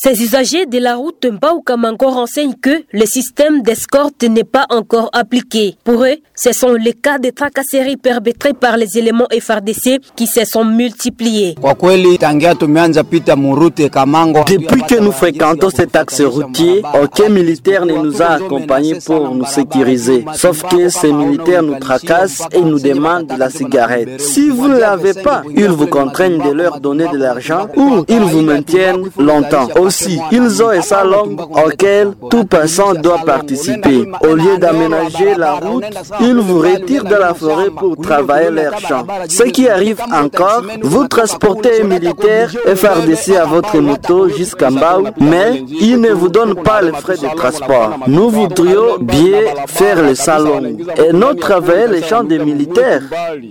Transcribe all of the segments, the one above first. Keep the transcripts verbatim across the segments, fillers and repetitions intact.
Ces usagers de la route Mbao-Kamango renseignent que le système d'escorte n'est pas encore appliqué. Pour eux, ce sont les cas de tracasseries perpétrés par les éléments F A R D C qui se sont multipliés. Depuis que nous fréquentons cet axe routier, aucun militaire ne nous a accompagnés pour nous sécuriser. Sauf que ces militaires nous tracassent et nous demandent de la cigarette. Si vous ne l'avez pas, ils vous contraignent de leur donner de l'argent ou ils vous maintiennent longtemps. Aussi, ils ont un salon auquel tout passant doit participer. Au lieu d'aménager la route, ils vous retirent de la forêt pour travailler leurs champs. Ce qui arrive encore, vous transportez un militaire F A R D C à votre moto jusqu'à Mbao, mais il ne vous donne pas les frais de transport. Nous voudrions bien faire le salon et non travailler les champs des militaires.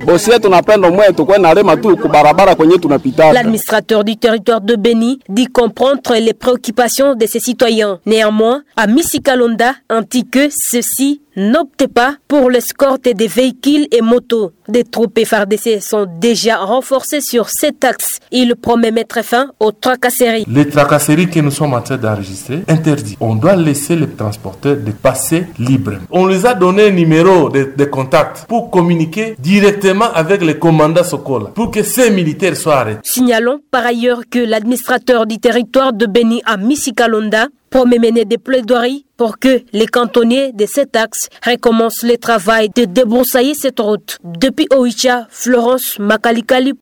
L'administrateur du territoire de Beni dit comprendre les préoccupations de ses citoyens. Néanmoins, à Misikalonda indique que ceux-ci n'optent pas pour l'escorte des véhicules et motos. Des troupes F A R D C sont déjà renforcées sur cet axe. Il promet mettre fin aux tracasseries. Les tracasseries que nous sommes en train d'enregistrer, interdits. On doit laisser les transporteurs de passer librement. On les a donné un numéro de, de contact pour communiquer directement avec les commandants Sokola pour que ces militaires soient arrêtés. Signalons par ailleurs que l'administrateur du territoire de Beni à Misikalonda promet mener des plaidoiries pour que les cantonniers de cet axe recommencent le travail de débroussailler cette route. Depuis Oicha, Florence Makalikali.